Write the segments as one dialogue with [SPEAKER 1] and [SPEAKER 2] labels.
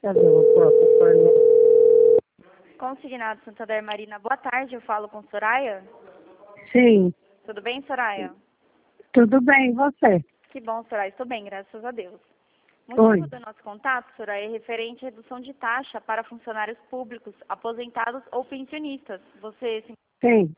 [SPEAKER 1] Cadê o próprio?
[SPEAKER 2] Consignado Santander Marina, boa tarde, eu falo com Soraya.
[SPEAKER 1] Sim,
[SPEAKER 2] Tudo bem, Soraya?
[SPEAKER 1] tudo bem, e você?
[SPEAKER 2] Que bom, Soraya, estou bem, graças a Deus. O
[SPEAKER 1] Oi.
[SPEAKER 2] motivo do nosso contato, Soraya, é referente à redução de taxa para funcionários públicos, aposentados ou pensionistas.
[SPEAKER 1] Sim,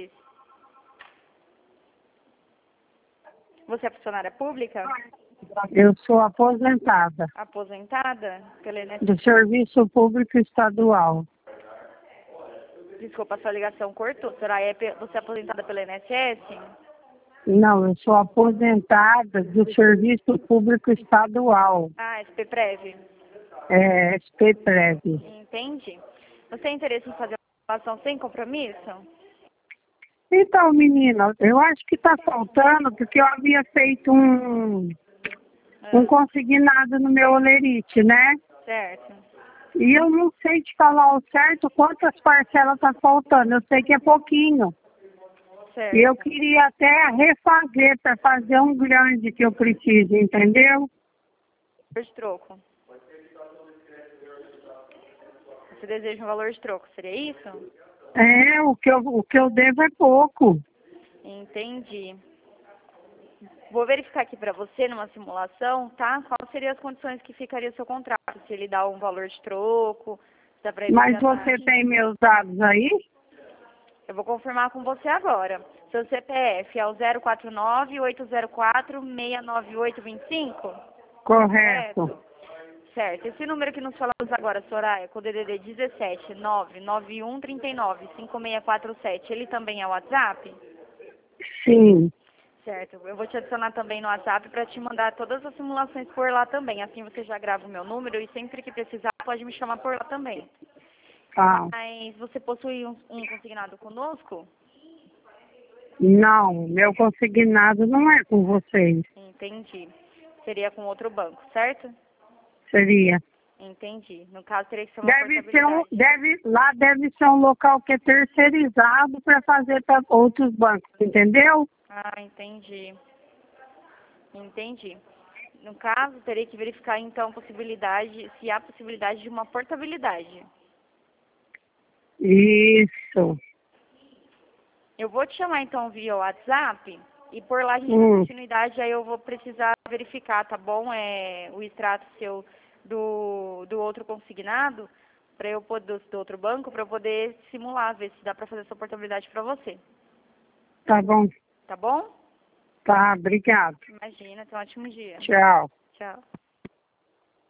[SPEAKER 2] Você é funcionária pública?
[SPEAKER 1] eu sou aposentada
[SPEAKER 2] Aposentada pela INSS?
[SPEAKER 1] do Serviço Público Estadual.
[SPEAKER 2] Desculpa, a sua ligação cortou. Soraya, você é aposentada pela INSS?
[SPEAKER 1] Não, eu sou aposentada do Serviço Público Estadual,
[SPEAKER 2] Ah, SPPrev.
[SPEAKER 1] SPPrev.
[SPEAKER 2] Entende? Você tem interesse em fazer uma ação sem compromisso?
[SPEAKER 1] Então, menina, eu acho que está faltando, porque eu havia feito um consignado no meu olerite, né?
[SPEAKER 2] Certo.
[SPEAKER 1] E eu não sei te falar ao certo quantas parcelas está faltando, eu sei que é pouquinho.
[SPEAKER 2] Certo.
[SPEAKER 1] E eu queria até refazer para fazer um grande que eu preciso, entendeu?
[SPEAKER 2] Valor de troco. Você deseja um valor de troco, seria isso?
[SPEAKER 1] O que eu devo é pouco.
[SPEAKER 2] Entendi. Vou verificar aqui para você numa simulação, tá? Quais seriam as condições que ficaria o seu contrato? Se ele dá um valor de troco, se dá para
[SPEAKER 1] Mas
[SPEAKER 2] reduzir a
[SPEAKER 1] você
[SPEAKER 2] taxa.
[SPEAKER 1] tem meus dados aí?
[SPEAKER 2] Eu vou confirmar com você agora. Seu CPF é o 049-804-69825?
[SPEAKER 1] Correto.
[SPEAKER 2] Certo. Esse número que nos falamos agora, Soraya, com o DDD 17 99139 5647, ele também é o WhatsApp?
[SPEAKER 1] Sim.
[SPEAKER 2] Certo. Eu vou te adicionar também no WhatsApp para te mandar todas as simulações por lá também. Assim você já grava o meu número e sempre que precisar pode me chamar por lá também.
[SPEAKER 1] Tá.
[SPEAKER 2] Mas você possui um consignado conosco?
[SPEAKER 1] Não, meu consignado não é com vocês.
[SPEAKER 2] Entendi. Seria com outro banco, certo?
[SPEAKER 1] Seria.
[SPEAKER 2] Entendi. No caso, teria que ser uma
[SPEAKER 1] Lá deve ser um local que é terceirizado para fazer para outros bancos, entendeu?
[SPEAKER 2] Ah, entendi. Entendi. No caso, teria que verificar então se há possibilidade de uma portabilidade.
[SPEAKER 1] Isso.
[SPEAKER 2] Eu vou te chamar então via WhatsApp e por lá a gente dá continuidade, aí eu vou precisar verificar, tá bom? O extrato seu do outro consignado, para eu poder, do outro banco, para eu poder simular, ver se dá para fazer essa portabilidade para você.
[SPEAKER 1] Tá bom.
[SPEAKER 2] Tá bom?
[SPEAKER 1] Tá, obrigado.
[SPEAKER 2] Imagina, tenha um ótimo dia.
[SPEAKER 1] Tchau.
[SPEAKER 2] Tchau.